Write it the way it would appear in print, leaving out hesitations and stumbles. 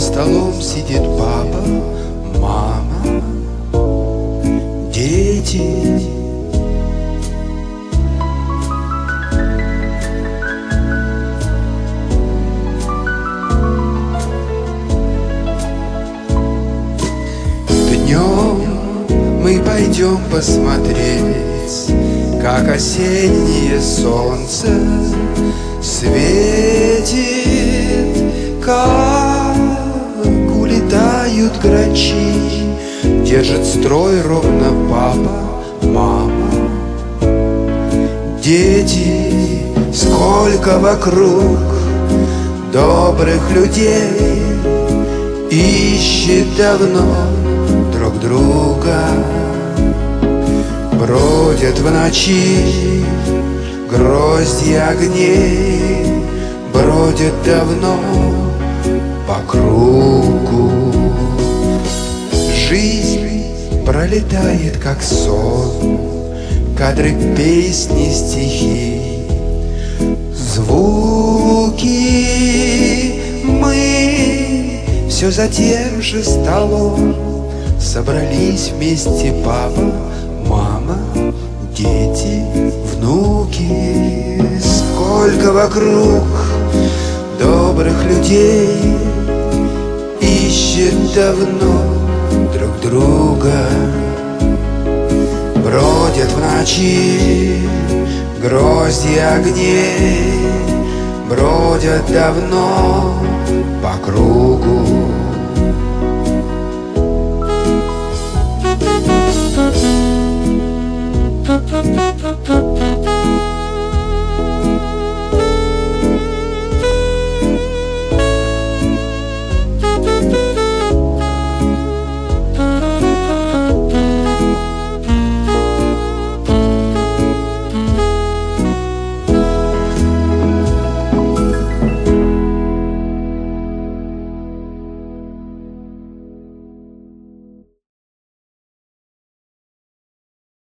столом сидит папа, мама, дети. Днем мы пойдем посмотреть, как осеннее солнце светит, как улетают грачи. Держит строй ровно папа, мама, дети. Сколько вокруг добрых людей ищет давно друг друга. Бродят в ночи грозди огней, бродят давно по кругу. Жизнь пролетает, как сон, кадры песни, стихи, звуки. Мы все за тем же столом собрались вместе папа, мама, дети, внуки. Сколько вокруг добрых людей ищет давно друг друга. Бродят в ночи грозди огней, бродят давно по кругу.